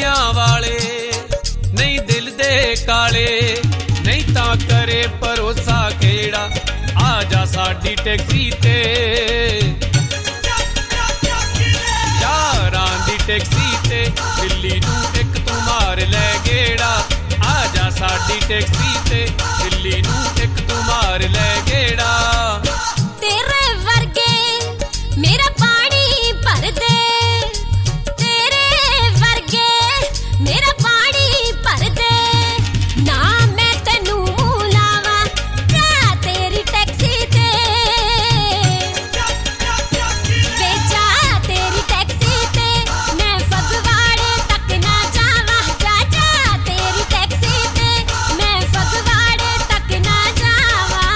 दुनिया वाले नहीं दिल दे काले नहीं तां करे भरोसा केड़ा आजा साडी टैक्सी ते यारां दी टैक्सी ते दिल्ली नूं एक तू मार लै गेड़ा आजा साडी टैक्सी ते दिल्ली नूं एक तू मार लै गेड़ा तेरे वर्गे मेरा पानी भर दे तेरे वर्गे मेरा पानी भर दे ना मैं तैनू मूंह लावां जा तेरी टैक्सी ते वे जा तेरी टैक्सी ते मैं फगवाड़े तक ना जावां जा जा तेरी टैक्सी ते मैं फगवाड़े तक ना जावां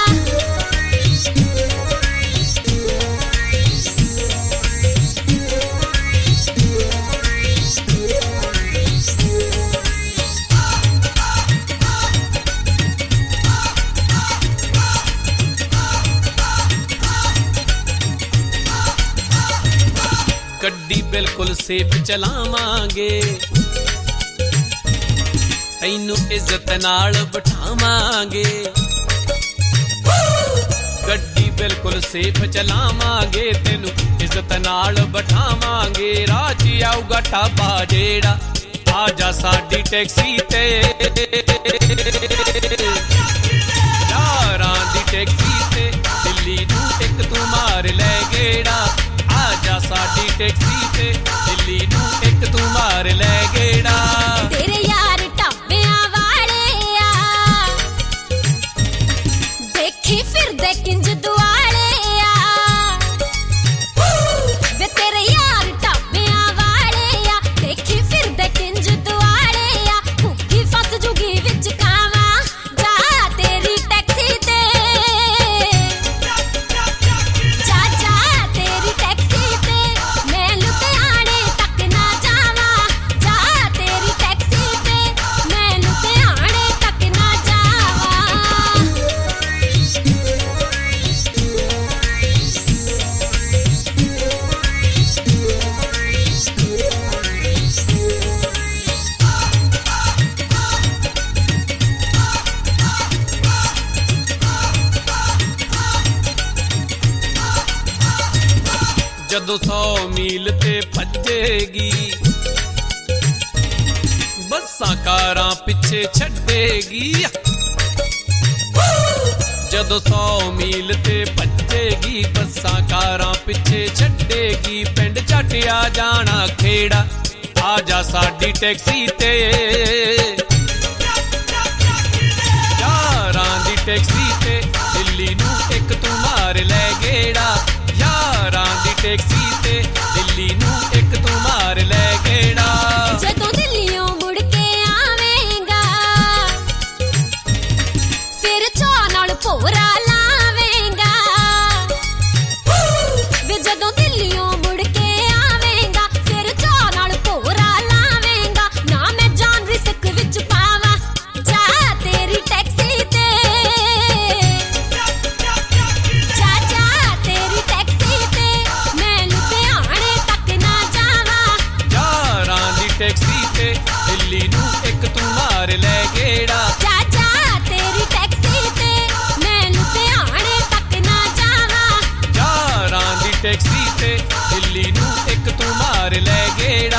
गड्डी बिल्कुल सेफ चलावांगे तैनू इज्जत नाल बिठावांगे गड्डी बिल्कुल सेफ चलावांगे तैनू इज्जत नाल बिठावांगे राह च आऊगा ढाबा जेड़ा आजा साडी टैक्सी ते यारां दी टैक्सी ते दिल्ली नूं एक तू मार लै गेड़ा आजा साडी टैक्सी ते दिल्ली नूं एक तू मार लै गेड़ा तेरे यार ढाबियां वाले आ देखी फिरदे किंज दुआले आ वे तेरे यार ढाबियां वाले आ देखी फिरदे किंज दुआले आ भुक्खी फस जुगी विच खावां जा तेरी टैक्सी ते जा जा तेरी टैक्सी ते मैं लुधियाने तक ना जावां जा तेरी टैक्सी ते मैं लुधियाने तक ना जावां जदों 100 मील ते भजेगी बसां कारां पिछे छड्डेगी जदों 100 मील ते भजेगी बसां कारां पिछे छड्डेगी पिंड झट आ जाना खेड़ा आजा साडी टैक्सी ते यारां दी टैक्सी ते दिल्ली नूं एक तू मार लै गेड़ा यारां दी टैक्सी ते दिल्ली नूं एक तू मार लै गेड़ा जदों दिल्लियों मुड़ के आवेंगा फिर चाह नाल भोरा लावेंगा वे जदों दिल्लियों मुड़ के आवेंगा फिर चाह नाल भोरा लावेंगा ना मैं जान रिस्क विच पावां जा तेरी टैक्सी ते जा जा तेरी टैक्सी ते मैं लुधियाने तक ना जावां यारां दी टैक्सी ते दिल्ली नूं एक तू मार लै गेड़ा जा जा तेरी टैक्सी ते मैं लुधियाने तक ना जावां यारां दी टैक्सी ते दिल्ली नूं एक तू मार लै गेड़ा